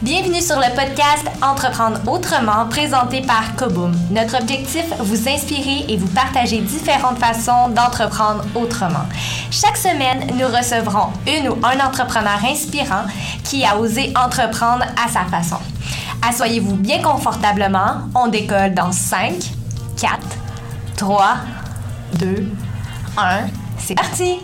Bienvenue sur le podcast Entreprendre autrement, présenté par Koboom. Notre objectif, vous inspirer et vous partager différentes façons d'entreprendre autrement. Chaque semaine, nous recevrons une ou un entrepreneur inspirant qui a osé entreprendre à sa façon. Assoyez-vous bien confortablement, on décolle dans 5, 4, 3, 2, 1, c'est parti!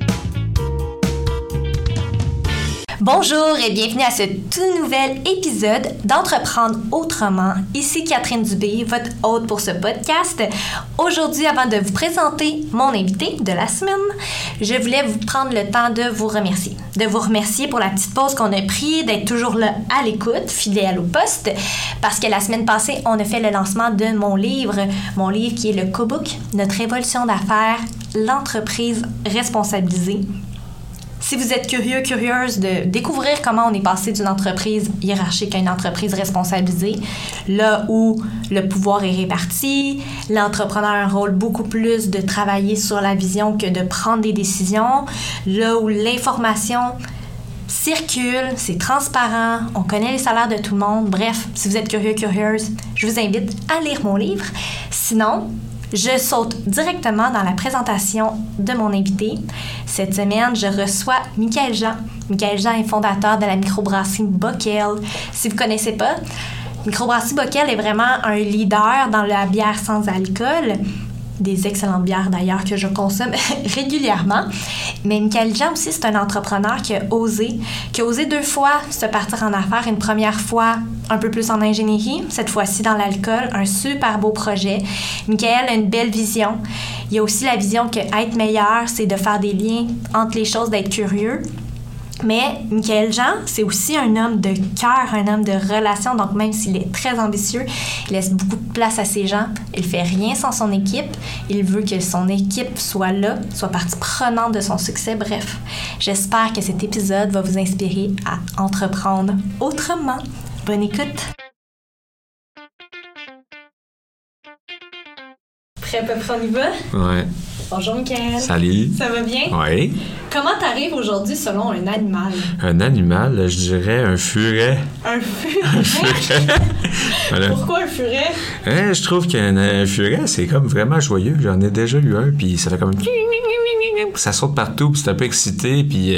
Bonjour et bienvenue à ce tout nouvel épisode d'Entreprendre autrement. Ici Catherine Dubé, votre hôte pour ce podcast. Aujourd'hui, avant de vous présenter mon invité de la semaine, je voulais vous prendre le temps de vous remercier. De vous remercier pour la petite pause qu'on a prise, d'être toujours là à l'écoute, fidèle au poste, parce que la semaine passée, on a fait le lancement de mon livre qui est le Cobook, Notre révolution d'affaires, l'entreprise responsabilisée. Si vous êtes curieuse de découvrir comment on est passé d'une entreprise hiérarchique à une entreprise responsabilisée, là où le pouvoir est réparti, l'entrepreneur a un rôle beaucoup plus de travailler sur la vision que de prendre des décisions, là où l'information circule, c'est transparent, on connaît les salaires de tout le monde. Bref, si vous êtes curieuse, je vous invite à lire mon livre. Sinon, je saute directement dans la présentation de mon invité. Cette semaine, je reçois Michaël Jean. Michaël Jean est fondateur de la microbrasserie Bockel. Si vous ne connaissez pas, microbrasserie Bockel est vraiment un leader dans la bière sans alcool. Des excellentes bières d'ailleurs que je consomme régulièrement. Mais Michaël Jean aussi, c'est un entrepreneur qui a osé 2 fois se partir en affaires. Une première fois un peu plus en ingénierie, cette fois-ci dans l'alcool, un super beau projet. Michaël a une belle vision. Il y a aussi la vision que être meilleur, c'est de faire des liens entre les choses, d'être curieux. Mais Michaël Jean, c'est aussi un homme de cœur, un homme de relation. Donc, même s'il est très ambitieux, il laisse beaucoup de place à ses gens. Il fait rien sans son équipe. Il veut que son équipe soit là, soit partie prenante de son succès. Bref, j'espère que cet épisode va vous inspirer à entreprendre autrement. Bonne écoute! Prêt, à peu près, on y va? Ouais. Bonjour, Michaël. Salut. Ça va bien? Oui. Comment t'arrives aujourd'hui selon un animal? Un animal, je dirais un furet. Un furet? Un furet. Voilà. Pourquoi un furet? Je trouve qu'un furet, c'est comme vraiment joyeux. J'en ai déjà eu un, puis ça fait comme... Ça saute partout, puis c'est un peu excité, puis...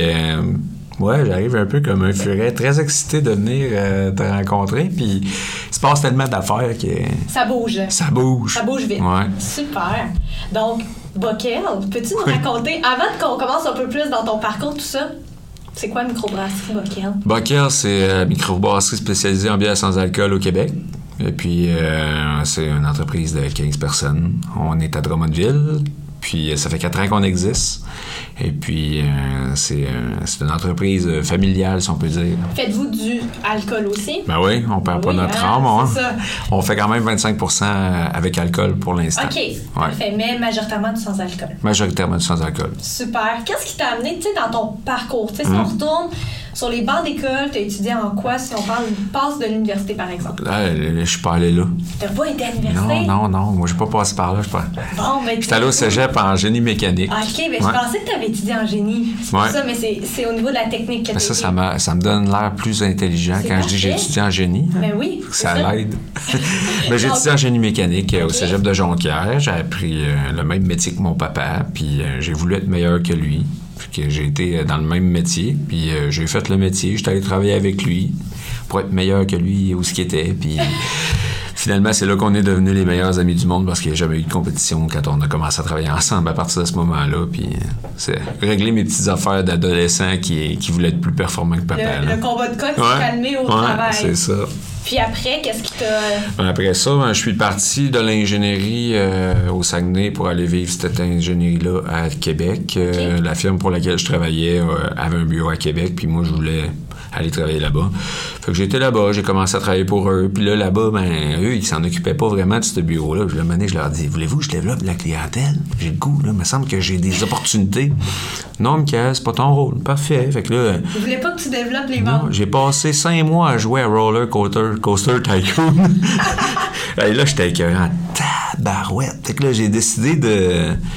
Ouais, j'arrive un peu comme un furet, très excité de venir te rencontrer, puis il se passe tellement d'affaires que... Ça bouge. Ça bouge. Ça bouge vite. Ouais. Super. Donc, Bockel, peux-tu nous raconter, avant qu'on commence un peu plus dans ton parcours, tout ça, c'est quoi microbrasserie Bockel? Bockel, c'est une microbrasserie spécialisée en bière sans alcool au Québec. Et puis, c'est une entreprise de 15 personnes. On est à Drummondville. Puis, ça fait 4 ans qu'on existe. Et puis, c'est une entreprise familiale, si on peut dire. Faites-vous du alcool aussi? Ben oui, on perd pas notre âme. C'est ça. On fait quand même 25% avec alcool pour l'instant. OK, parfait. Mais majoritairement du sans-alcool. Majoritairement du sans-alcool. Super. Qu'est-ce qui t'a amené, tu sais, dans ton parcours? Tu sais, si on retourne sur les bancs d'école, t'as étudié en quoi, si on parle une passe de l'université, par exemple? Là, je suis pas allé là. T'as pas été à l'université? Non. Moi, j'ai pas passé par là. Bon, ben... J'étais allé au cégep en génie mécanique. OK, ben je pensais que t'avais étudié en génie. C'est pour ça, mais c'est au niveau de la technique que t'as ça me donne l'air plus intelligent quand je dis que j'ai étudié en génie. Ben oui. Ça l'aide. Ben, j'ai étudié en génie mécanique au cégep de Jonquière. J'ai appris le même métier que mon papa, puis j'ai voulu être meilleur que lui. Puis j'ai été dans le même métier, puis j'ai fait le métier. J'étais allé travailler avec lui pour être meilleur que lui où ce qu'il était, puis... Finalement, c'est là qu'on est devenus les meilleurs amis du monde parce qu'il n'y a jamais eu de compétition quand on a commencé à travailler ensemble à partir de ce moment-là. Puis c'est régler mes petites affaires d'adolescent qui voulaient être plus performant que papa. Le combat de coq s'est calmé au travail. C'est ça. Puis après, qu'est-ce qui t'a... Après ça, je suis parti de l'ingénierie au Saguenay pour aller vivre cette ingénierie-là à Québec. La firme pour laquelle je travaillais avait un bureau à Québec, puis moi, je voulais aller travailler là-bas. Fait que j'étais là-bas, j'ai commencé à travailler pour eux. Puis là-bas, eux, ils s'en occupaient pas vraiment de ce bureau-là. Puis là, je leur dis, voulez-vous que je développe la clientèle? J'ai le goût, là. Il me semble que j'ai des opportunités. Non, Michael, c'est pas ton rôle. Parfait. Fait que là... Ils voulaient pas que tu développes les ventes? Non, j'ai passé 5 mois à jouer à Roller Coaster Tycoon. Et là, j'étais écœurant. Tabarouette. Fait que là, j'ai décidé de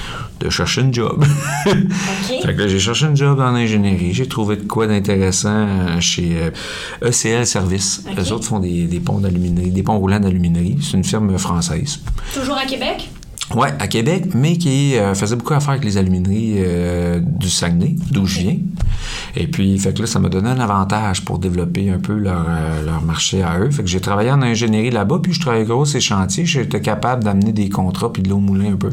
de chercher une job. OK. Fait que là, j'ai cherché une job en ingénierie. J'ai trouvé de quoi d'intéressant chez ECL Service. OK. Eux autres font des ponts d'aluminerie, des ponts roulants d'aluminerie. C'est une firme française. Toujours à Québec? Oui, à Québec, mais qui faisait beaucoup affaire avec les alumineries du Saguenay, d'où je viens. Et puis, fait que là, ça m'a donné un avantage pour développer un peu leur marché à eux. Fait que j'ai travaillé en ingénierie là-bas, puis je travaillais gros ces chantiers. J'étais capable d'amener des contrats puis de l'eau moulin un peu.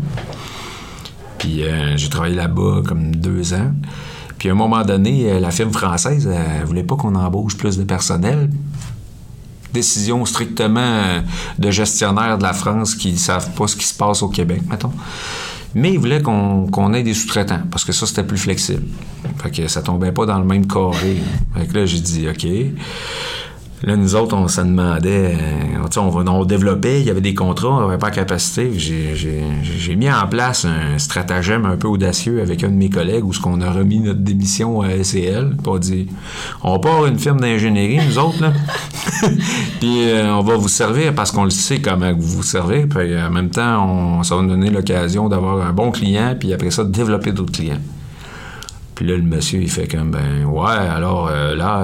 Puis j'ai travaillé là-bas comme 2 ans. Puis à un moment donné, la firme française, elle voulait pas qu'on embauche plus de personnel. Décision strictement de gestionnaires de la France qui ne savent pas ce qui se passe au Québec, mettons. Mais ils voulaient qu'on ait des sous-traitants, parce que ça, c'était plus flexible. Fait que ça tombait pas dans le même carré. Fait que là, j'ai dit, OK. Là, nous autres, on se demandait, on développait, il y avait des contrats, on n'avait pas la capacité. J'ai mis en place un stratagème un peu audacieux avec un de mes collègues où on a remis notre démission à SCL, pour dire, on part une firme d'ingénierie, nous autres, là. Puis on va vous servir parce qu'on le sait comment vous vous servez. Puis en même temps, ça va nous donner l'occasion d'avoir un bon client, puis après ça, de développer d'autres clients. Puis là, le monsieur, il fait comme, alors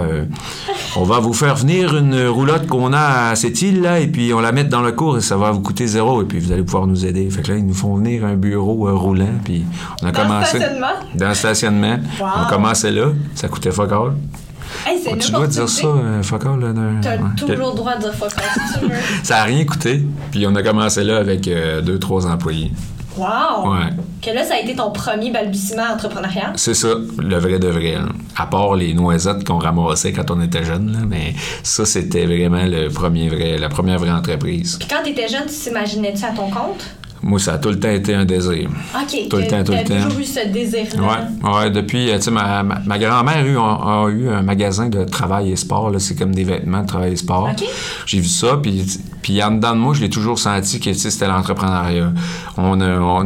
on va vous faire venir une roulotte qu'on a à cette île, là, et puis on la met dans le cours et ça va vous coûter 0, et puis vous allez pouvoir nous aider. Fait que là, ils nous font venir un bureau roulant, puis on a commencé... Dans le stationnement? Wow. On commençait là, ça coûtait fuck all. Hey, c'est tu dois dire ça, fuck all, là. T'as toujours le droit de dire fuck all, si tu veux. Ça n'a rien coûté, puis on a commencé là avec 2-3 employés. Wow! Ouais. Que là, ça a été ton premier balbutiement entrepreneurial? C'est ça, le vrai de vrai. Là. À part les noisettes qu'on ramassait quand on était jeune, là, mais ça, c'était vraiment la première vraie entreprise. Puis quand t'étais jeune, tu t'imaginais-tu à ton compte? Moi, ça a tout le temps été un désir. OK. Tout le temps. T'as toujours eu ce désir-là? Ouais, depuis, tu sais, ma grand-mère a eu un magasin de travail et sport, là, c'est comme des vêtements de travail et sport. OK. J'ai vu ça, puis en dedans de moi, je l'ai toujours senti que, tu sais, c'était l'entrepreneuriat. On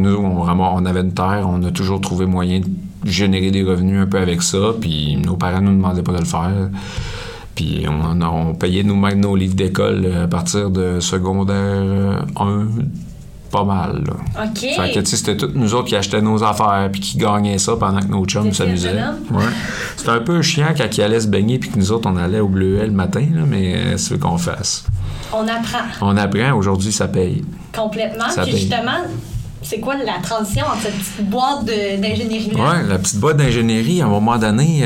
avait une terre, on a toujours trouvé moyen de générer des revenus un peu avec ça, puis nos parents nous demandaient pas de le faire. Puis on payait nous-mêmes nos livres d'école à partir de secondaire 1, pas mal, là. OK. Fait que, tu sais, c'était tous nous autres qui achetaient nos affaires puis qui gagnaient ça pendant que nos chums s'amusaient. Ouais. C'était un peu chiant quand ils allaient se baigner puis que nous autres, on allait au Bleuet le matin, là, mais c'est ce qu'on fasse. On apprend. On apprend. Aujourd'hui, ça paye. Complètement. Ça Puis paye. justement, c'est quoi la transition entre cette petite boîte d'ingénierie-là? Oui, la petite boîte d'ingénierie, à un moment donné,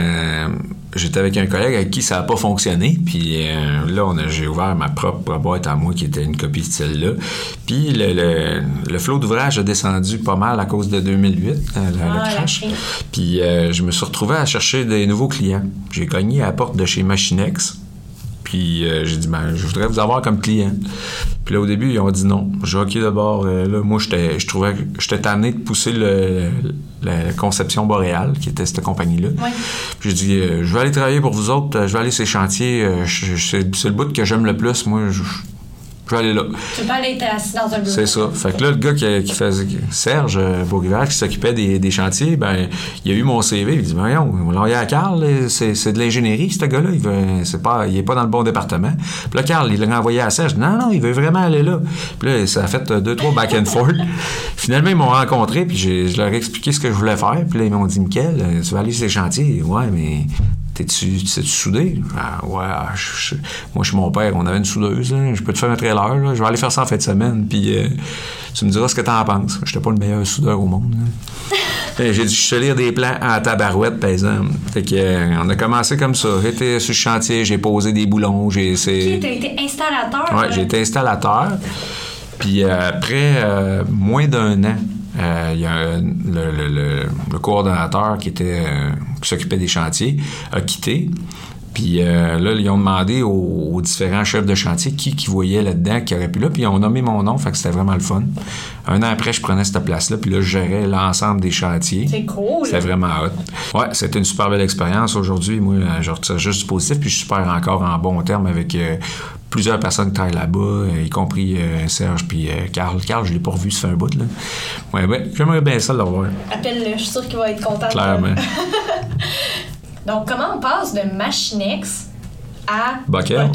j'étais avec un collègue avec qui ça n'a pas fonctionné. Puis là, j'ai ouvert ma propre boîte à moi qui était une copie de celle-là. Puis le flot d'ouvrage a descendu pas mal à cause de 2008, le crash. Puis je me suis retrouvé à chercher des nouveaux clients. J'ai cogné à la porte de chez Machinex. Puis j'ai dit, je voudrais vous avoir comme client. Puis là, au début, ils ont dit non. J'ai dit, OK, d'abord, là, moi, je trouvais que j'étais tanné de pousser la Conception Boréale, qui était cette compagnie-là. Oui. Puis j'ai dit, je vais aller travailler pour vous autres, je vais aller sur ces chantiers. C'est le bout que j'aime le plus. Moi, je vais aller là. Tu peux pas aller être assis dans un bureau. C'est ça. Fait que là, le gars qui faisait Serge Beaurivage, qui s'occupait des chantiers, il a eu mon CV. Il dit, voyons, on l'a envoyé à Carl, c'est de l'ingénierie, ce gars-là. Il est pas dans le bon département. Puis là, Carl, il l'a renvoyé à Serge. Non, il veut vraiment aller là. Puis là, ça a fait 2-3 back and forth. Finalement, ils m'ont rencontré, puis je leur ai expliqué ce que je voulais faire. Puis là, ils m'ont dit, Mickaël, tu vas aller sur les chantiers. Ouais, mais... Tu sais-tu souder? Ouais, moi, je suis mon père, on avait une soudeuse, là. Je peux te faire un trailer, là. Je vais aller faire ça en fin de semaine, puis tu me diras ce que t'en penses. J'étais pas le meilleur soudeur au monde, J'ai dit, je sais lire des plans à tabarouette, par exemple. Fait que, on a commencé comme ça. J'étais sur le chantier, j'ai posé des boulons, OK, t'as été installateur? Ouais, j'ai été installateur. Puis après moins d'1 an, il y a le coordonnateur qui s'occupait des chantiers a quitté. Puis là, ils ont demandé aux différents chefs de chantier qui voyaient là-dedans, qui aurait pu là. Puis ils ont nommé mon nom, fait que c'était vraiment le fun. 1 an après, je prenais cette place-là. Puis là, je gérais l'ensemble des chantiers. C'est cool. C'était vraiment hot. Ouais, c'était une super belle expérience. Aujourd'hui, moi, je retire juste du positif. Puis je suis super encore en bon terme avec plusieurs personnes qui travaillent là-bas, y compris Serge puis Carl. Carl, je l'ai pas revu, ça fait un bout, là. Ouais, j'aimerais bien ça le revoir. Appelle-le, je suis sûre qu'il va être content. Clairement. Donc, comment on passe de Machinex à Bockel?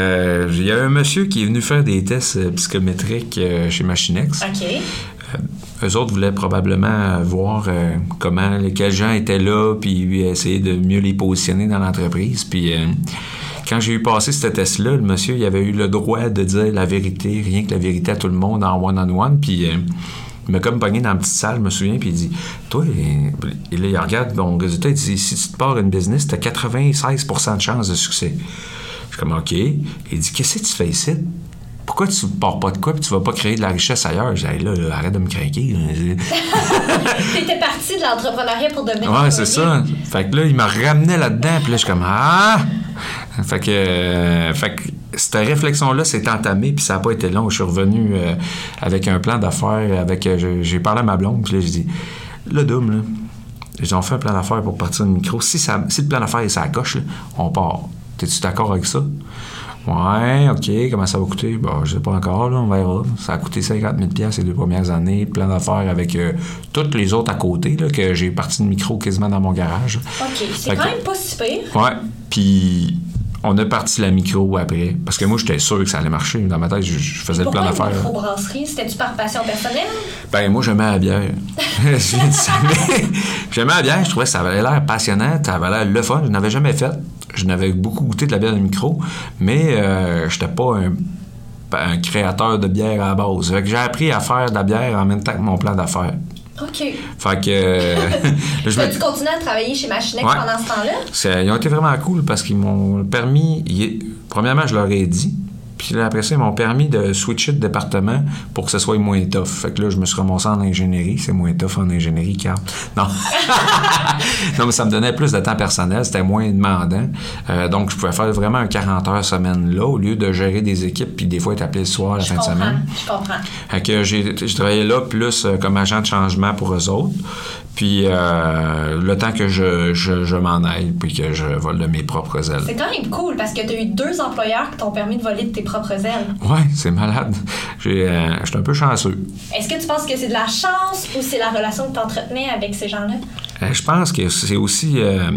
Il y a un monsieur qui est venu faire des tests psychométriques chez Machinex. OK. eux autres voulaient probablement voir quels gens étaient là, puis essayer de mieux les positionner dans l'entreprise. Puis quand j'ai eu passé ce test-là, le monsieur, il avait eu le droit de dire la vérité, rien que la vérité à tout le monde en one-on-one. Puis il m'a comme pogné dans la petite salle, je me souviens, puis il dit « Toi, et là, il regarde mon résultat, il dit « Si tu te pars une business, t'as 96% de chances de succès. » Je suis comme « OK. » Il dit « Qu'est-ce que tu fais ici? Pourquoi tu ne pars pas de quoi puis tu vas pas créer de la richesse ailleurs? » J'ai dit « Là, arrête de me craquer. » T'étais parti de l'entrepreneuriat pour devenir Ouais, c'est ça. Fait que là, il m'a ramené là-dedans, puis là, je suis comme « Ah! » Fait que cette réflexion-là s'est entamée, puis ça n'a pas été long. Je suis revenu avec un plan d'affaires, j'ai parlé à ma blonde, puis là, j'ai dit « Là, Doom, là, ils ont fait un plan d'affaires pour partir du micro. Si le plan d'affaires est sur la coche, là, on part. T'es-tu d'accord avec ça? » Ouais, OK, comment ça va coûter? Bon, je sais pas encore, là, on verra. Ça a coûté 50 000 $ les 2 premières années, plan d'affaires avec toutes les autres à côté, là, que j'ai parti de micro quasiment dans mon garage. OK, c'est quand même pas si pire. Ouais, puis on a parti la micro après, parce que moi, j'étais sûr que ça allait marcher. Dans ma tête, je faisais le plan d'affaires. Pourquoi une microbrasserie? C'était-tu par passion personnelle? Ben moi, j'aimais la bière. Je viens de ça, mais j'aimais la bière, je trouvais que ça avait l'air passionnant, ça avait l'air le fun, je n'avais jamais fait. Je n'avais beaucoup goûté de la bière de micro, mais je n'étais pas un créateur de bière à la base. Fait que j'ai appris à faire de la bière en même temps que mon plan d'affaires. OK. Fait que... tu continues à travailler chez Machinex pendant ce temps-là? Ils ont été vraiment cool parce qu'ils m'ont permis... Premièrement, je leur ai dit. Puis là, après ça, ils m'ont permis de switcher de département pour que ce soit moins tough. Fait que là, je me suis ramassé en ingénierie. C'est moins tough en ingénierie, Carl. Non. Non, mais ça me donnait plus de temps personnel. C'était moins demandant. Donc, je pouvais faire vraiment un 40 heures semaine là, au lieu de gérer des équipes puis des fois être appelé le soir, la fin de semaine. Je comprends. Fait que j'ai travaillé là plus comme agent de changement pour eux autres. Puis le temps que je m'en aille puis que je vole de mes propres ailes. C'est quand même cool parce que tu as eu 2 employeurs qui t'ont permis de voler de tes propres ailes. Ouais, c'est malade. Je suis un peu chanceux. Est-ce que tu penses que c'est de la chance ou c'est la relation que tu entretenais avec ces gens-là? Je pense que c'est aussi...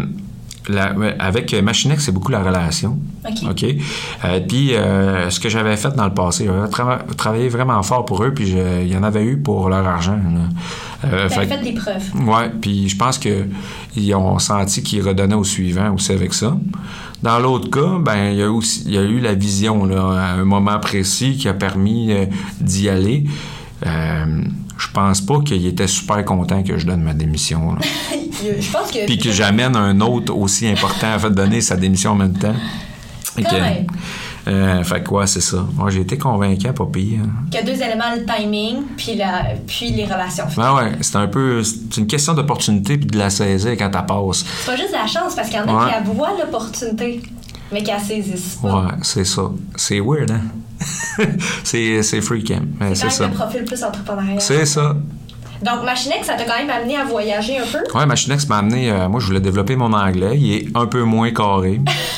avec Machinex, c'est beaucoup la relation. OK? Puis, ce que j'avais fait dans le passé, j'avais travaillé vraiment fort pour eux, puis il y en avait eu pour leur argent. Fait des preuves. Oui, puis je pense qu'ils ont senti qu'ils redonnaient au suivant aussi avec ça. Dans l'autre cas, ben il y a eu la vision là, à un moment précis qui a permis d'y aller. Je pense pas qu'il était super content que je donne ma démission. Je pense que... Puis que j'amène un autre aussi important à donner sa démission en même temps. Fait quoi, c'est ça. Moi, j'ai été convaincant, pas pire. Il y a 2 éléments, le timing, puis les relations. Ouais, c'est une question d'opportunité puis de la saisir quand elle passe. C'est pas juste la chance, parce qu'il y en a qui voient l'opportunité, mais qui la saisissent pas. Ouais, c'est ça. C'est weird, hein? c'est freakant. Mais c'est quand même le profil plus entrepreneurial. C'est ça. Donc, Machinex, ça t'a quand même amené à voyager un peu? Oui, Machinex m'a amené... moi, je voulais développer mon anglais. Il est un peu moins carré.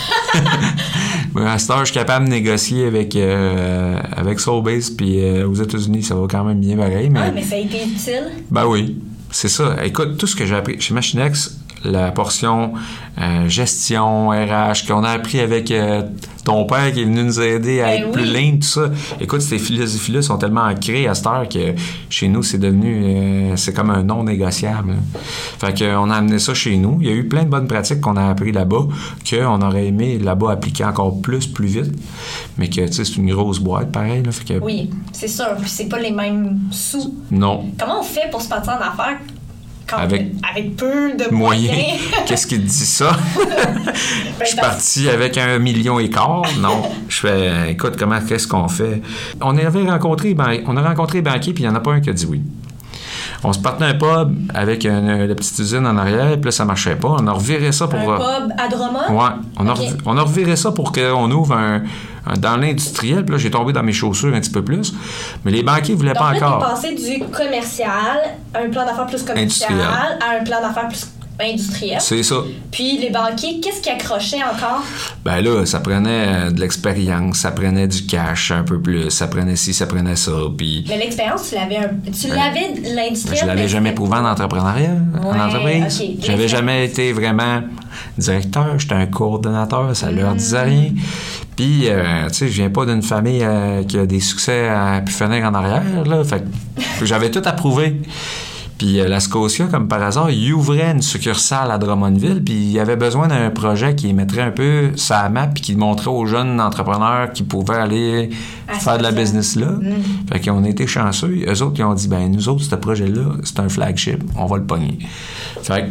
À cette heure, je suis capable de négocier avec Soulbase, puis aux États-Unis, ça va quand même bien pareil. Mais ça a été utile? Ben oui, c'est ça. Écoute, tout ce que j'ai appris chez Machinex, la portion gestion, RH, qu'on a appris avec ton père qui est venu nous aider à être plus lean, tout ça. Écoute, ces philosophies-là sont tellement ancrées à cette heure que chez nous, c'est devenu... c'est comme un non négociable. Fait qu'on a amené ça chez nous. Il y a eu plein de bonnes pratiques qu'on a appris là-bas qu'on aurait aimé là-bas appliquer encore plus vite. Mais que, tu sais, c'est une grosse boîte, pareil. Là, fait que... Oui, c'est sûr. Puis c'est pas les mêmes sous. Non. Comment on fait pour se partir en affaires avec peu de moyens? Qu'est-ce qui te dit ça? Je suis parti avec 1,5 million. Non. Je fais, écoute, qu'est-ce qu'on fait? On a rencontré les banquiers, puis il n'y en a pas un qui a dit oui. On se partait un pub avec la petite usine en arrière, puis là, ça marchait pas. On a reviré ça pour... Un pub à Drummond? Ouais. On a reviré ça pour qu'on ouvre dans l'industriel, puis là, j'ai tombé dans mes chaussures un petit peu plus. Mais les banquiers ne voulaient pas encore. Donc là, t'es passé du commercial à un plan d'affaires plus commercial, à un plan d'affaires plus industriel. C'est ça. Puis les banquiers, qu'est-ce qui accrochait encore? Ben là, ça prenait de l'expérience, ça prenait du cash un peu plus, ça prenait ci, ça prenait ça. Puis... Mais l'expérience, tu l'avais l'industriel. Je l'avais jamais prouvé en entrepreneuriat, en entreprise. Okay. J'avais jamais été vraiment directeur, j'étais un coordonnateur, ça leur disait rien. Puis, tu sais, je viens pas d'une famille qui a des succès à pu finir en arrière, là. Fait que j'avais tout approuvé. Puis la Scotia, comme par hasard, il ouvrait une succursale à Drummondville, puis il y avait besoin d'un projet qui mettrait un peu sa map, puis qui montrait aux jeunes entrepreneurs qui pouvaient aller faire de la business là. Fait qu'on a été chanceux. Eux autres, ils ont dit, ben nous autres, ce projet-là, c'est un flagship, on va le pogner. Fait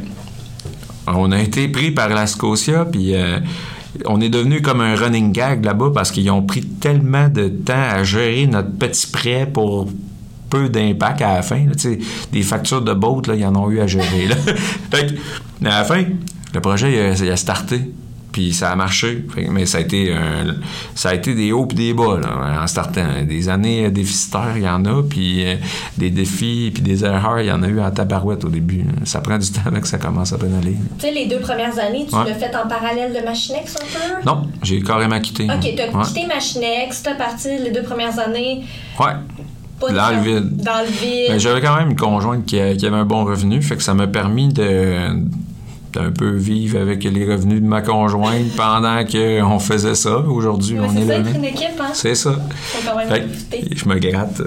on a été pris par la Scotia, puis... on est devenu comme un running gag là-bas parce qu'ils ont pris tellement de temps à gérer notre petit prêt pour peu d'impact à la fin. Là, des factures de boat, là, ils en ont eu à gérer. Là. Fait que, à la fin, le projet il a starté. Puis ça a marché. Mais ça a été des hauts puis des bas là, en startant. Des années déficitaires, il y en a. Puis des défis puis des erreurs, il y en a eu en tabarouette au début. Là. Ça prend du temps avant que ça commence à pédaler. Tu sais, les 2 premières années, tu l'as fait en parallèle de Machinex un peu? Non, j'ai carrément quitté. OK, tu as quitté Machinex, tu as parti les 2 premières années. Ouais. Dans le vide. Dans le vide. Mais j'avais quand même une conjointe qui avait un bon revenu, fait que ça m'a permis d'un peu vivre avec les revenus de ma conjointe pendant qu'on faisait ça. Aujourd'hui, on est là. C'est ça, une équipe, hein? C'est ça. Faut quand même profiter. Je me gratte.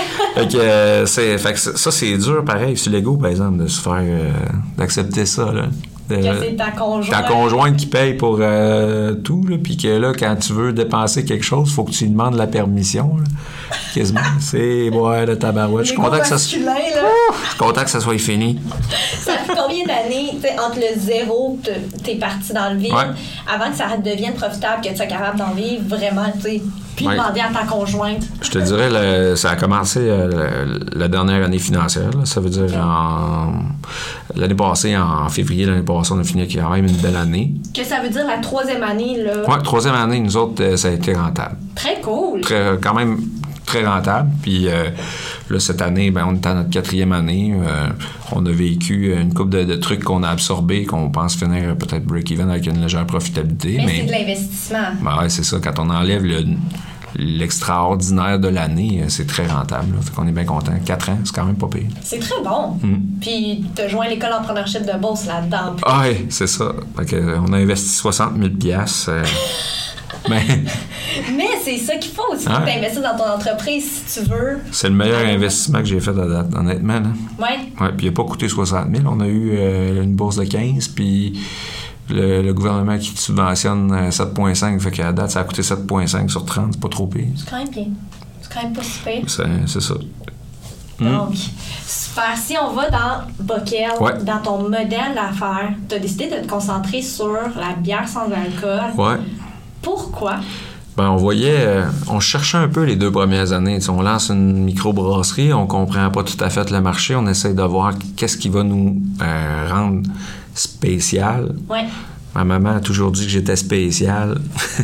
Fait que ça, c'est dur, pareil, sur l'ego, par exemple, de se faire... d'accepter ça, là. Que c'est ta conjointe. Ta conjointe qui paye pour tout, là, puis que là, quand tu veux dépenser quelque chose, il faut que tu lui demandes la permission, là. Quasiment. C'est boire de tabarouette. Je suis content que ça soit... Je suis content que ça soit fini. Ça fait combien d'années, entre le zéro, t'es parti dans le vide, avant que ça devienne profitable, que tu sois capable d'en vivre vraiment, tu sais, puis demander à ta conjointe? Je te dirais, ça a commencé la dernière année financière. Là. Ça veut dire l'année passée, en février l'année passée, on a fini quand même une belle année. Que ça veut dire la 3e année, là? Oui, 3e année, nous autres, ça a été rentable. Très cool! Quand même très rentable. Puis là, cette année, ben, on est à notre 4e année. On a vécu une couple de trucs qu'on a absorbés, qu'on pense finir peut-être break-even avec une légère profitabilité. Mais c'est de l'investissement. Ben ouais, c'est ça. Quand on enlève l'extraordinaire de l'année, c'est très rentable. Là. Fait qu'on est bien content. 4 ans, c'est quand même pas pire. C'est très bon. Puis t'as joint l'école d'entrepreneurship de Beauce là-dedans. Ah oui, c'est ça. Fait que, on a investi 60 000 $. Mais c'est ça qu'il faut aussi, t'investir dans ton entreprise si tu veux. C'est le meilleur investissement que j'ai fait à date, honnêtement. Là. Ouais. Puis il n'a pas coûté 60 000. On a eu une bourse de 15, puis le gouvernement qui te subventionne 7,5, fait qu'à date, ça a coûté 7,5 sur 30, c'est pas trop pire. C'est quand même bien. C'est quand même pas super. C'est ça. Donc, super. Si on va dans Bockel, dans ton modèle d'affaires, tu as décidé de te concentrer sur la bière sans alcool. Ouais. Pourquoi? Ben, on cherchait un peu les 2 premières années. T'sais, on lance une microbrasserie, on comprend pas tout à fait le marché, on essaie de voir qu'est-ce qui va nous rendre spécial. Ouais. Ma maman a toujours dit que j'étais spécial.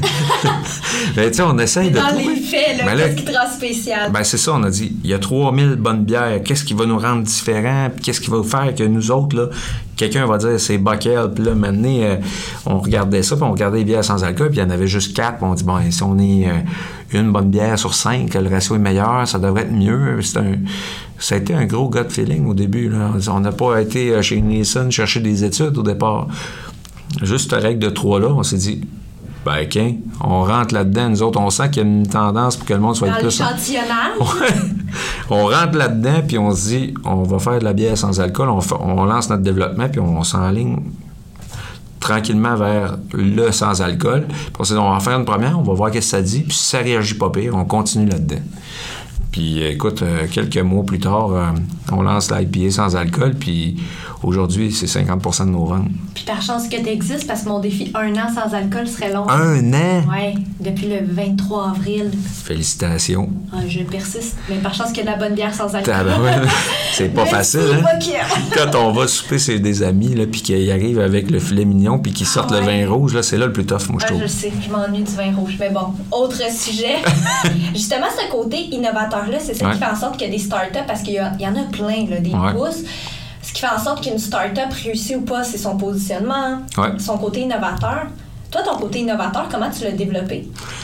Ben, tu sais, on essaye de... Dans les faits, là, qu'est-ce qui te rend spécial? Ben, c'est ça, on a dit, il y a 3000 bonnes bières, qu'est-ce qui va nous rendre différents, puis qu'est-ce qui va faire que nous autres, là, quelqu'un va dire c'est Bockel, puis là, maintenant, on regardait ça, puis on regardait les bières sans alcool, puis il y en avait juste 4, puis on dit, bon, si on est une bonne bière sur 5, le ratio est meilleur, ça devrait être mieux. Ça a été un gros gut feeling au début, là. On n'a pas été chez Nielsen chercher des études au départ. Juste cette règle de 3 là, on s'est dit, ben, on rentre là-dedans, nous autres, on sent qu'il y a une tendance pour que le monde soit plus... Dans l'échantillonnage? On rentre là-dedans, puis on se dit, on va faire de la bière sans alcool, on lance notre développement, puis on s'enligne tranquillement vers le sans alcool. Puis on s'est dit, on va en faire une première, on va voir ce que ça dit, puis si ça réagit pas pire, on continue là-dedans. Puis écoute, quelques mois plus tard, on lance l'IPA sans alcool, puis aujourd'hui, c'est 50% de nos ventes. Puis par chance que tu existes, parce que mon défi 1 an sans alcool serait long. 1 an? Oui, depuis le 23 avril. Félicitations. Je persiste, mais par chance qu'il y a de la bonne bière sans alcool. C'est pas facile, hein? Quand on va souper chez des amis, là, puis qu'ils arrivent avec le filet mignon, puis qu'ils sortent le vin rouge, là, c'est là le plus tough, moi, je trouve. Je sais, je m'ennuie du vin rouge. Mais bon, autre sujet. Justement, ce côté innovateur-là, c'est ça qui fait en sorte qu'il y a des startups, parce qu'il y en a plein, là, des pousses. Ce qui fait en sorte qu'une start-up réussit ou pas, c'est son positionnement, son côté innovateur. Toi, ton côté innovateur, comment tu l'as développé?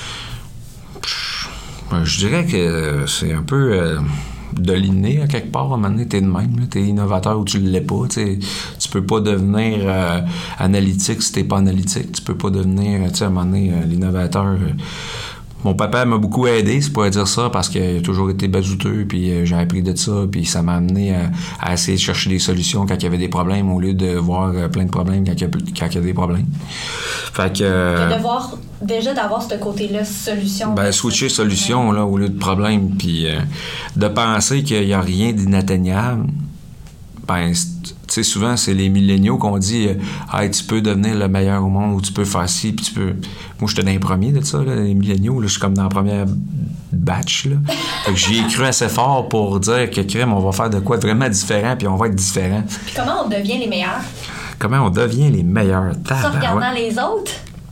Je dirais que c'est un peu de l'inné, à quelque part. À un moment donné, t'es de même. T'es innovateur ou tu l'es pas. Tu peux pas devenir analytique si t'es pas analytique. Tu peux pas devenir, à un moment donné, l'innovateur... Mon papa m'a beaucoup aidé, c'est pour dire ça, parce qu'il a toujours été bazouteux, puis j'ai appris de ça, puis ça m'a amené à essayer de chercher des solutions quand il y avait des problèmes, au lieu de voir plein de problèmes quand il y a des problèmes. Fait que... d'avoir ce côté-là, solution. Switcher solution, là, au lieu de problème, puis de penser qu'il n'y a rien d'inatteignable. Tu sais, souvent, c'est les milléniaux qu'on dit tu peux devenir le meilleur au monde, ou tu peux faire ci, puis tu peux... Moi, j'étais dans les premiers de ça, là, les milléniaux, là, je suis comme dans la première batch, là. Fait que j'y ai cru assez fort pour dire que, crème, on va faire de quoi de vraiment différent, puis on va être différent. Puis comment on devient les meilleurs? Comment on devient les meilleurs? En regardant les autres?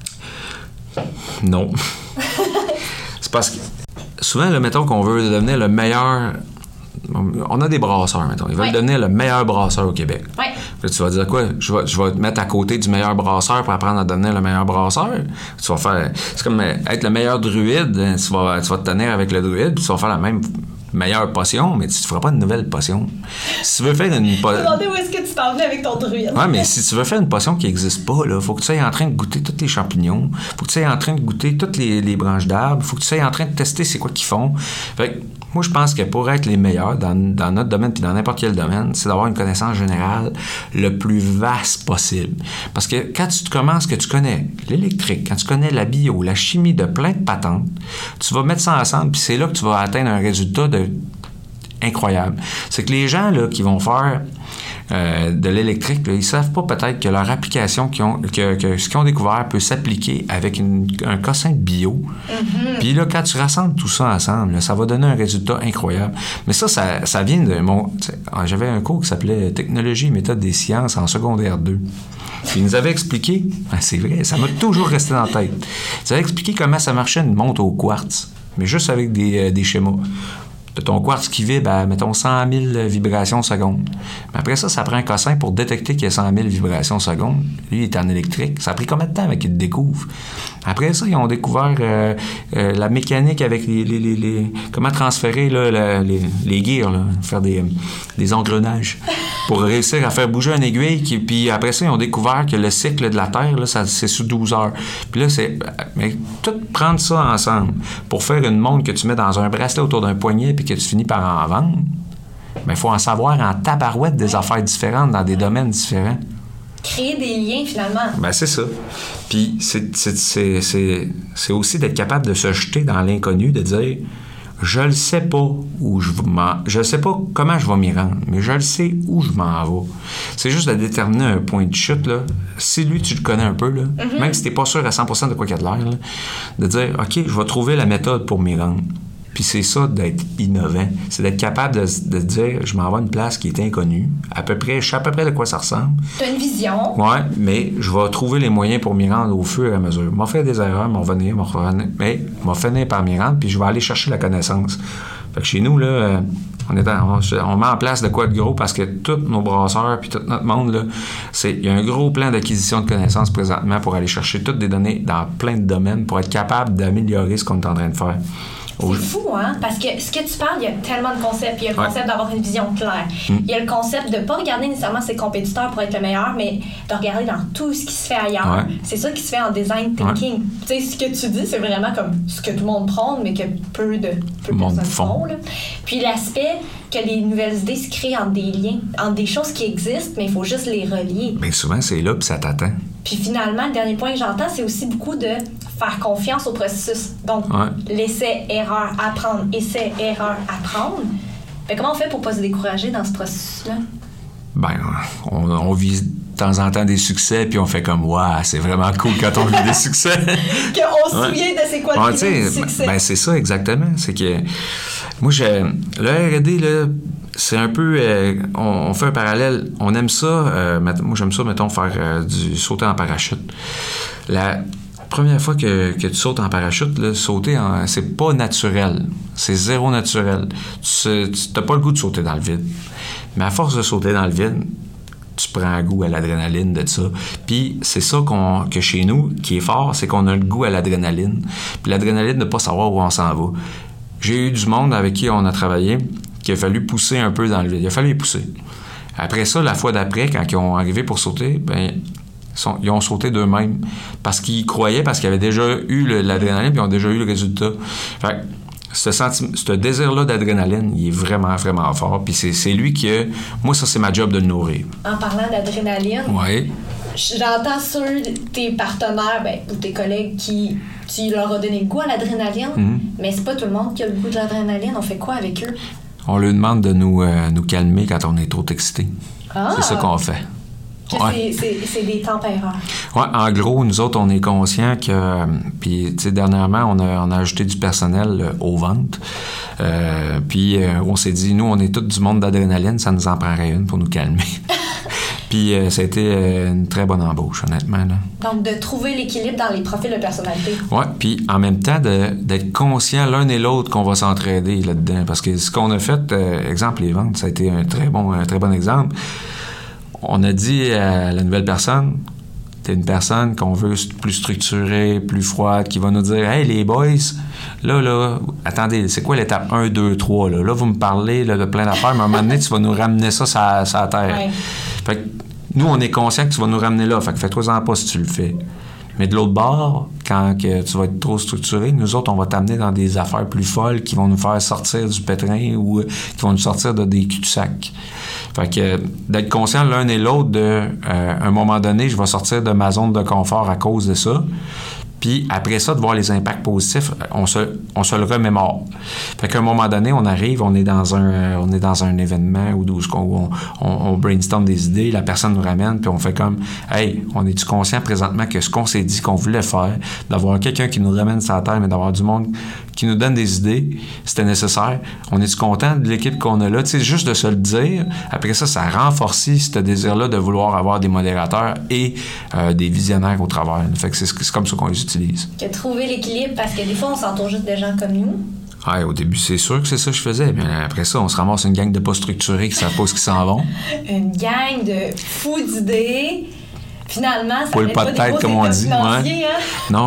Non. C'est parce que souvent, là, mettons qu'on veut devenir le meilleur... On a des brasseurs, mettons. Ils veulent devenir le meilleur brasseur au Québec. Oui. Là, tu vas dire quoi? Je vais te mettre à côté du meilleur brasseur pour apprendre à devenir le meilleur brasseur. Tu vas faire... C'est comme être le meilleur druide. Tu vas te tenir avec le druide, puis tu vas faire la même meilleure potion, mais tu ne feras pas une nouvelle potion. Si tu veux faire une potion... Je me demandais où est-ce que tu t'en venais avec ton druide. Oui, mais si tu veux faire une potion qui n'existe pas, il faut que tu sois en train de goûter tous les champignons. Faut que tu sois en train de goûter toutes les branches d'arbres. Faut que tu sois en train de tester c'est quoi qu'ils font. Fait que, moi, je pense que pour être les meilleurs dans notre domaine puis dans n'importe quel domaine, c'est d'avoir une connaissance générale le plus vaste possible. Parce que quand tu commences, que tu connais l'électrique, quand tu connais la bio, la chimie de plein de patentes, tu vas mettre ça ensemble puis c'est là que tu vas atteindre un résultat incroyable. C'est que les gens là, qui vont faire de l'électrique, là, ils savent pas peut-être que leur application que ce qu'ils ont découvert peut s'appliquer avec un cossin de bio. Mm-hmm. Puis là, quand tu rassembles tout ça ensemble, là, ça va donner un résultat incroyable. Mais ça vient de j'avais un cours qui s'appelait Technologie et méthode des sciences en secondaire 2. Puis il nous avait expliqué, c'est vrai, ça m'a toujours resté dans la tête. Il nous avait expliqué comment ça marchait une montre au quartz, mais juste avec des schémas. De ton quartz qui vibre à, mettons, 100 000 vibrations secondes. Mais après ça prend un cossin pour détecter qu'il y a 100 000 vibrations secondes. Lui, il est en électrique. Ça a pris combien de temps avec qu'il le découvre? Après ça, ils ont découvert la mécanique avec comment transférer là, les gears, là, faire des engrenages pour réussir à faire bouger une aiguille. Puis après ça, ils ont découvert que le cycle de la Terre, là, c'est sous 12 heures. Puis là, mais tout prendre ça ensemble pour faire une montre que tu mets dans un bracelet autour d'un poignet puis que tu finis par en vendre, mais il faut en savoir en tabarouette des affaires différentes dans des domaines différents. Créer des liens, finalement. C'est ça. Puis c'est aussi d'être capable de se jeter dans l'inconnu, de dire je le sais pas je sais pas comment je vais m'y rendre, mais je le sais où je m'en vais. C'est juste de déterminer un point de chute, là. Si lui, tu le connais un peu, là, même si t'es pas sûr à 100% de quoi qu'il y a de l'air, là, de dire OK, je vais trouver la méthode pour m'y rendre. Puis c'est ça d'être innovant. C'est d'être capable de dire, je m'en vais à une place qui est inconnue. Je sais à peu près de quoi ça ressemble. Tu as une vision. Oui, mais je vais trouver les moyens pour m'y rendre au fur et à mesure. Je vais faire des erreurs, mais je vais finir par m'y rendre, puis je vais aller chercher la connaissance. Fait que chez nous, là, on met en place de quoi de gros parce que tous nos brasseurs puis tout notre monde, là, il y a un gros plan d'acquisition de connaissances présentement pour aller chercher toutes des données dans plein de domaines pour être capable d'améliorer ce qu'on est en train de faire. C'est fou, hein? Parce que ce que tu parles, il y a tellement de concepts. Il y a le concept d'avoir une vision claire. Il y a le concept de ne pas regarder nécessairement ses compétiteurs pour être le meilleur, mais de regarder dans tout ce qui se fait ailleurs. Ouais. C'est ça qui se fait en design thinking. Tu sais, ce que tu dis, c'est vraiment comme ce que tout le monde prône, mais que peu de personnes font. Là. Puis l'aspect que les nouvelles idées se créent entre des liens, entre des choses qui existent, mais il faut juste les relier. Bien souvent, c'est là, puis ça t'attend. Puis finalement, le dernier point que j'entends, c'est aussi beaucoup de faire confiance au processus. Donc, l'essai, erreur, apprendre, essai, erreur, apprendre. Mais comment on fait pour ne pas se décourager dans ce processus-là? Ben, on vise de temps en temps des succès, puis on fait comme « Wow, c'est vraiment cool quand on vit des succès! » Qu'on se souvient de c'est quoi le succès. Ben, c'est ça, exactement. C'est que moi, le R&D, là, c'est un peu... on fait un parallèle. On aime ça. Moi, j'aime ça, mettons, faire du sauter en parachute. La première fois que tu sautes en parachute, là, sauter, c'est pas naturel. C'est zéro naturel. Tu n'as pas le goût de sauter dans le vide. Mais à force de sauter dans le vide, tu prends un goût à l'adrénaline de ça. Puis c'est ça que chez nous, qui est fort, c'est qu'on a le goût à l'adrénaline. Puis l'adrénaline de ne pas savoir où on s'en va. J'ai eu du monde avec qui on a travaillé qu'il a fallu pousser un peu dans le vide. Il a fallu les pousser. Après ça, la fois d'après, quand ils ont arrivé pour sauter, ils ont sauté d'eux-mêmes. Parce qu'ils croyaient, parce qu'ils avaient déjà eu l'adrénaline, puis ils ont déjà eu le résultat. Fait que ce désir-là d'adrénaline, il est vraiment, vraiment fort. Puis c'est lui qui a... Moi, ça, c'est ma job de le nourrir. En parlant d'adrénaline... Oui. J'entends sur tes partenaires ou tes collègues qui tu leur as donné le goût à l'adrénaline, mais c'est pas tout le monde qui a le goût de l'adrénaline. On fait quoi avec eux? On leur demande de nous calmer quand on est trop excité. Ah! C'est ça qu'on fait. C'est des tempérants. Oui, en gros, nous autres, on est conscients que... Puis, tu sais, dernièrement, on a ajouté du personnel aux ventes. Puis, on s'est dit, nous, on est tous du monde d'adrénaline, ça nous en prendrait une pour nous calmer. Puis, ça a été une très bonne embauche, honnêtement. Là. Donc, de trouver l'équilibre dans les profils de personnalité. Oui, puis en même temps, d'être conscient l'un et l'autre qu'on va s'entraider là-dedans. Parce que ce qu'on a fait, exemple, les ventes, ça a été un très bon exemple. On a dit à la nouvelle personne, t'es une personne qu'on veut plus structurée, plus froide, qui va nous dire « Hey, les boys, là, attendez, c'est quoi l'étape 1, 2, 3? Là, vous me parlez de plein d'affaires, mais à un moment donné, tu vas nous ramener ça sur la terre. Ouais. » Fait que nous, on est conscients que tu vas nous ramener là. Fait que fais-toi-en pas si tu le fais. Mais de l'autre bord, quand tu vas être trop structuré, nous autres, on va t'amener dans des affaires plus folles qui vont nous faire sortir du pétrin ou qui vont nous sortir de des cul-de-sac. Fait que d'être conscient l'un et l'autre à un moment donné, je vais sortir de ma zone de confort à cause de ça. Puis après ça, de voir les impacts positifs, on se le remémore. Fait qu'à un moment donné, on arrive, on est dans un événement où on brainstorm des idées, la personne nous ramène, puis on fait comme « Hey, on est-tu conscient présentement que ce qu'on s'est dit qu'on voulait faire, d'avoir quelqu'un qui nous ramène sur la terre, mais d'avoir du monde qui nous donne des idées, c'était nécessaire. On est-tu content de l'équipe qu'on a là? » Tu sais, juste de se le dire, après ça, ça renforce ce désir-là de vouloir avoir des modérateurs et des visionnaires au travers. Fait que c'est comme ça qu'on les utilise. Que trouver l'équilibre, parce que des fois, on s'entoure juste de gens comme nous. Ouais, au début, c'est sûr que c'est ça que je faisais. Mais après ça, on se ramasse une gang de pas structurés qui savent pas ce qu'ils s'en vont. Une gang de fous d'idées. Finalement, ça pas le pas de tête, comme on dit. Ouais. Hein? Non.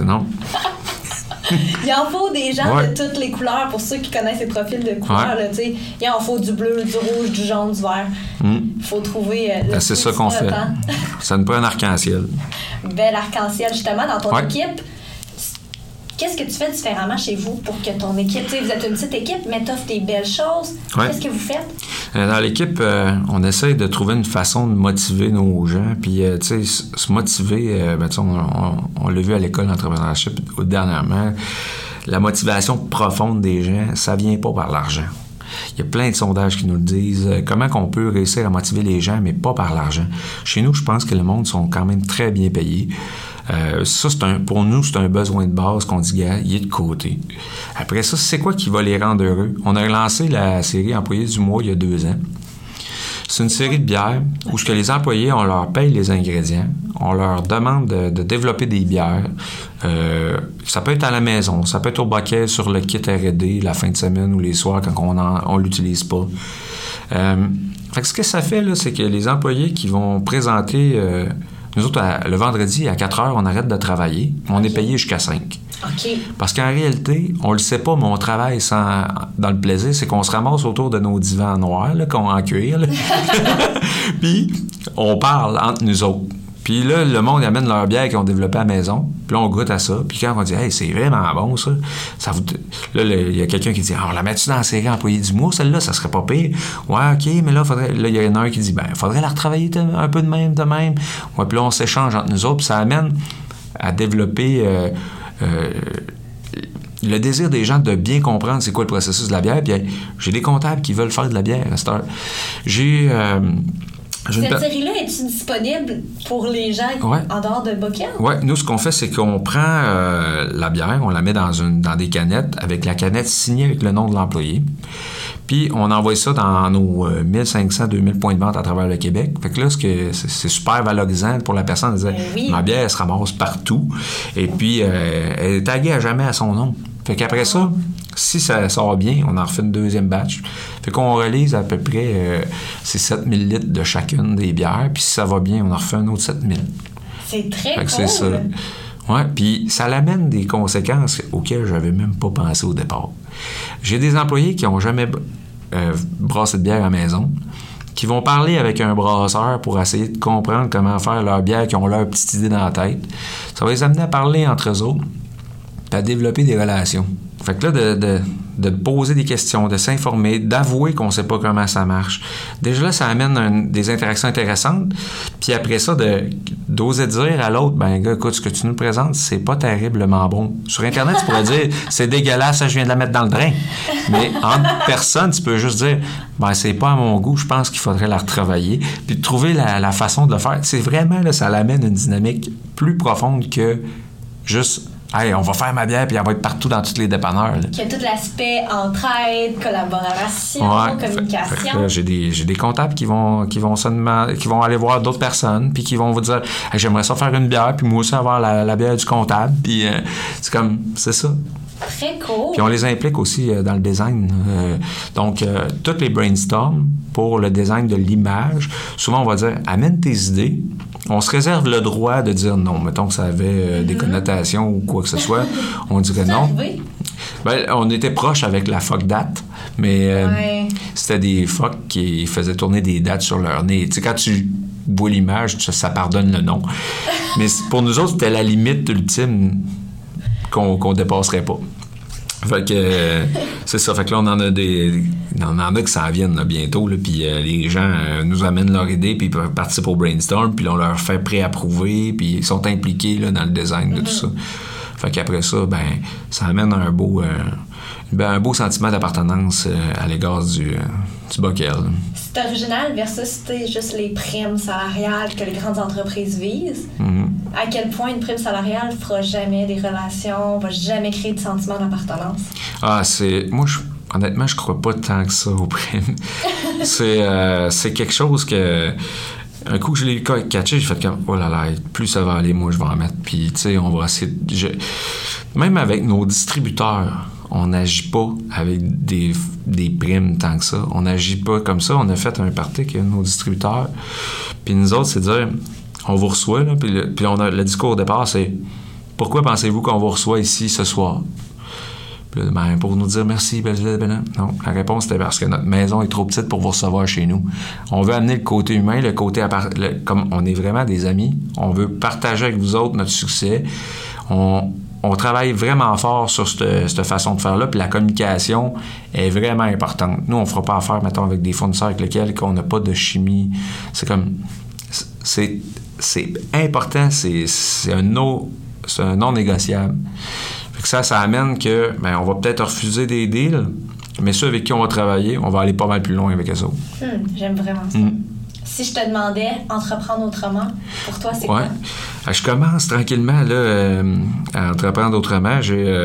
Il en faut des gens de toutes les couleurs, pour ceux qui connaissent les profils de couleurs. Là, il en faut du bleu, du rouge, du jaune, du vert. Il faut trouver c'est ça qu'on fait. Ça nous prend un arc-en-ciel. Bel arc-en-ciel, justement, dans ton équipe. Qu'est-ce que tu fais différemment chez vous pour que ton équipe... Vous êtes une petite équipe, mais t'offres des belles choses. Qu'est-ce que vous faites? Dans l'équipe, on essaie de trouver une façon de motiver nos gens. Puis, tu sais, se motiver, on l'a vu à l'école d'entrepreneurship dernièrement, la motivation profonde des gens, ça vient pas par l'argent. Il y a plein de sondages qui nous le disent. Comment qu'on peut réussir à motiver les gens, mais pas par l'argent? Chez nous, je pense que le monde sont quand même très bien payés. Ça, pour nous, c'est un besoin de base qu'on dit, gars, il est de côté. Après ça, c'est quoi qui va les rendre heureux? On a lancé la série Employés du mois il y a 2 ans. C'est une série de bières où ce que les employés, on leur paye les ingrédients, on leur demande de développer des bières. Ça peut être à la maison, ça peut être au baquet sur le kit R&D la fin de semaine ou les soirs quand on l'utilise pas. Fait que ce que ça fait, là, c'est que les employés qui vont présenter... nous autres, le vendredi, à 4 heures, on arrête de travailler. On est payé jusqu'à 5. Okay. Parce qu'en réalité, on le sait pas, mais on travaille dans le plaisir. C'est qu'on se ramasse autour de nos divans noirs, là, qu'on a en cuir. Puis, on parle entre nous autres. Puis là, le monde amène leur bière qu'ils ont développée à la maison. Puis là, on goûte à ça. Puis quand on dit « Hey, c'est vraiment bon, ça. » Là, il y a quelqu'un qui dit « Ah, on la met-tu dans la série Employés du mois, celle-là? Ça serait pas pire. » Ouais, OK, mais là, il y en a un qui dit « Ben, faudrait la retravailler un peu de même. » Ouais, puis là, on s'échange entre nous autres. Puis ça amène à développer le désir des gens de bien comprendre c'est quoi le processus de la bière. Puis j'ai des comptables qui veulent faire de la bière à cette heure. Cette série-là, est-elle disponible pour les gens en dehors de Bockel? Oui, nous, ce qu'on fait, c'est qu'on prend la bière, on la met dans des canettes, avec la canette signée avec le nom de l'employé. Puis, on envoie ça dans nos 1500-2000 points de vente à travers le Québec. Fait que là, c'est super valorisant pour la personne de dire ma bière, elle se ramasse partout. Et puis, elle est taguée à jamais à son nom. Fait qu'après ça, si ça sort bien, on en refait une deuxième batch. Fait qu'on relise à peu près c'est 7000 litres de chacune des bières. Puis si ça va bien, on en refait un autre 7000. C'est très cool. C'est ça. Ouais, puis ça l'amène des conséquences auxquelles j'avais même pas pensé au départ. J'ai des employés qui n'ont jamais brassé de bière à la maison, qui vont parler avec un brasseur pour essayer de comprendre comment faire leur bière, qui ont leur petite idée dans la tête. Ça va les amener à parler entre eux autres, puis à développer des relations. Fait que là, de poser des questions, de s'informer, d'avouer qu'on sait pas comment ça marche. Déjà là, ça amène des interactions intéressantes. Puis après ça, d'oser dire à l'autre, ben gars, écoute, ce que tu nous présentes, c'est pas terriblement bon. Sur Internet, tu pourrais dire, c'est dégueulasse, ça, je viens de la mettre dans le drain. Mais entre personnes, tu peux juste dire, ben c'est pas à mon goût, je pense qu'il faudrait la retravailler. Puis de trouver la façon de le faire. C'est vraiment, là, ça l'amène une dynamique plus profonde que juste... Hey, on va faire ma bière puis elle va être partout dans tous les dépanneurs. Il y a tout l'aspect entraide, collaboration, communication. J'ai des comptables qui vont aller voir d'autres personnes puis qui vont vous dire hey, j'aimerais ça faire une bière puis moi aussi avoir la bière du comptable puis c'est ça. Très cool. Puis on les implique aussi dans le design. Donc, toutes les brainstorms pour le design de l'image, souvent on va dire amène tes idées. On se réserve le droit de dire non. Mettons que ça avait des connotations ou quoi que ce soit. On dirait non. Ben, on était proche avec la fuck date, mais c'était des fuck qui faisaient tourner des dates sur leur nez. Tu sais, quand tu vois l'image, ça pardonne le nom. Mais pour nous autres, c'était la limite ultime qu'on dépasserait pas. Fait que c'est ça. Fait que là, on en a qui s'en viennent là, bientôt. Là, puis les gens nous amènent leur idée, puis ils participent au brainstorm, puis on leur fait pré-approuver, puis ils sont impliqués là, dans le design de tout ça. Fait qu'après ça, ben ça amène un beau sentiment d'appartenance à l'égard du bockel. C'est original versus juste les primes salariales que les grandes entreprises visent. Mm-hmm. À quel point une prime salariale ne fera jamais des relations, va jamais créer de sentiment d'appartenance? Moi, honnêtement, je crois pas tant que ça aux primes. C'est quelque chose que... Un coup que je l'ai catché, j'ai fait comme oh là là, plus ça va aller, moi je vais en mettre. Puis tu sais, on va essayer. Même avec nos distributeurs, on n'agit pas avec des primes tant que ça. On n'agit pas comme ça. On a fait un party avec nos distributeurs. Puis nous autres, c'est de dire on vous reçoit, là, puis on a le discours au départ, c'est pourquoi pensez-vous qu'on vous reçoit ici ce soir? Puis là, ben, pour nous dire merci, non. La réponse était parce que notre maison est trop petite pour vous recevoir chez nous. On veut amener le côté humain, le côté comme on est vraiment des amis, on veut partager avec vous autres notre succès. On travaille vraiment fort sur cette façon de faire-là, puis la communication est vraiment importante. Nous, on ne fera pas affaire, mettons, avec des fournisseurs avec lesquels on n'a pas de chimie. C'est comme... C'est important, c'est un non négociable. Fait que ça amène que ben, on va peut-être refuser des deals, mais ceux avec qui on va travailler, on va aller pas mal plus loin avec eux autres. J'aime vraiment ça. Si je te demandais entreprendre autrement, pour toi, c'est quoi? Je commence tranquillement là, à entreprendre autrement.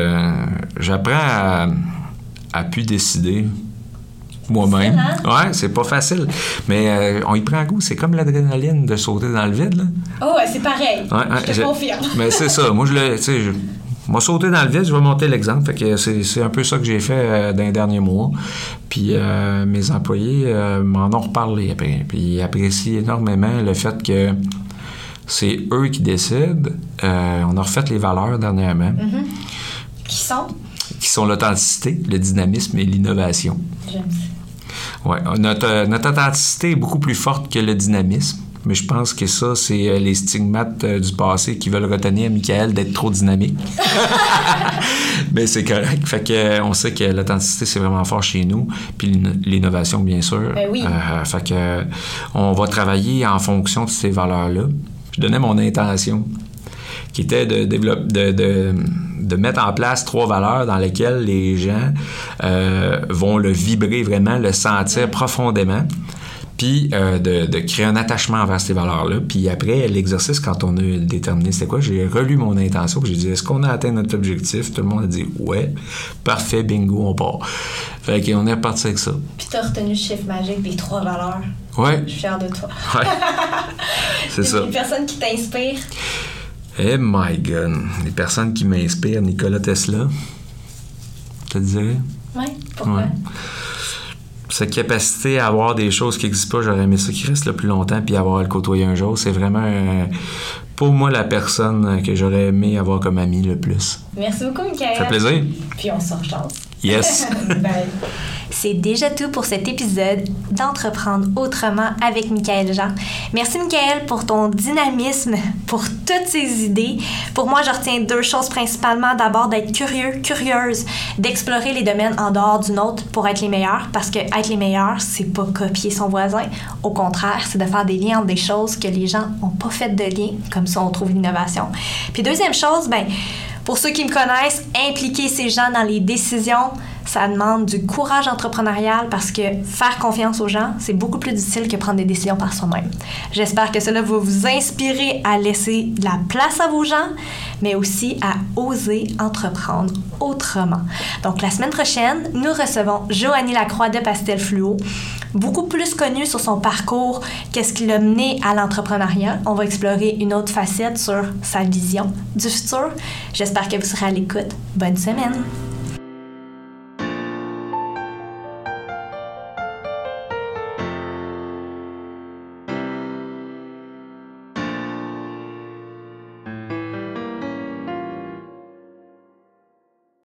J'apprends à plus décider moi-même. Ouais, c'est pas facile. Mais on y prend goût. C'est comme l'adrénaline de sauter dans le vide. Là. Oh, ouais, c'est pareil. Je te confirme. Mais c'est ça. Moi, je vais sauter dans le vide, je vais monter l'exemple. Fait que c'est un peu ça que j'ai fait dans les derniers mois. Puis mes employés m'en ont reparlé après. Puis ils apprécient énormément le fait que c'est eux qui décident. On a refait les valeurs dernièrement. Qui sont? Qui sont l'authenticité, le dynamisme et l'innovation. J'aime ça. Ouais, notre authenticité est beaucoup plus forte que le dynamisme. Mais je pense que ça, c'est les stigmates du passé qui veulent retenir Michael d'être trop dynamique. Mais c'est correct. Fait que on sait que l'authenticité, c'est vraiment fort chez nous. Puis l'innovation, bien sûr. Ben oui. Fait que on va travailler en fonction de ces valeurs-là. Je donnais mon intention, qui était de mettre en place 3 valeurs dans lesquelles les gens vont le vibrer vraiment, le sentir profondément. Puis de créer un attachement envers ces valeurs-là. Puis après, l'exercice, quand on a déterminé c'était quoi, j'ai relu mon intention, puis j'ai dit, est-ce qu'on a atteint notre objectif? Tout le monde a dit, ouais. Parfait, bingo, on part. Fait qu'on est reparti avec ça. Puis t'as retenu le chiffre magique des 3 valeurs. Ouais. Je suis fière de toi. Ouais. C'est ça. Une personne qui t'inspire? Eh my God. Les personnes qui m'inspirent, Nikola Tesla. je te dirais. Oui, pourquoi? Ouais. Cette capacité à avoir des choses qui n'existent pas, j'aurais aimé ça qui reste là plus longtemps, puis avoir à le côtoyer un jour, c'est vraiment, pour moi, la personne que j'aurais aimé avoir comme ami le plus. Merci beaucoup, Michael. Ça fait plaisir. Puis on se rechance. Yes. Bye. C'est déjà tout pour cet épisode d'Entreprendre autrement avec Michael Jean. Merci Michael pour ton dynamisme, pour toutes ces idées. Pour moi, je retiens 2 choses principalement. D'abord, d'être curieuse, d'explorer les domaines en dehors du nôtre pour être les meilleurs. Parce que être les meilleurs, c'est pas copier son voisin. Au contraire, c'est de faire des liens entre des choses que les gens n'ont pas fait de lien. Comme ça, on trouve l'innovation. Puis deuxième chose, pour ceux qui me connaissent, impliquer ces gens dans les décisions, ça demande du courage entrepreneurial parce que faire confiance aux gens, c'est beaucoup plus difficile que prendre des décisions par soi-même. J'espère que cela va vous inspirer à laisser de la place à vos gens, mais aussi à oser entreprendre autrement. Donc, la semaine prochaine, nous recevons Joanie Lacroix de Pastel Fluo, beaucoup plus connue sur son parcours, qu'est-ce qui l'a mené à l'entrepreneuriat. On va explorer une autre facette sur sa vision du futur. J'espère que vous serez à l'écoute. Bonne semaine!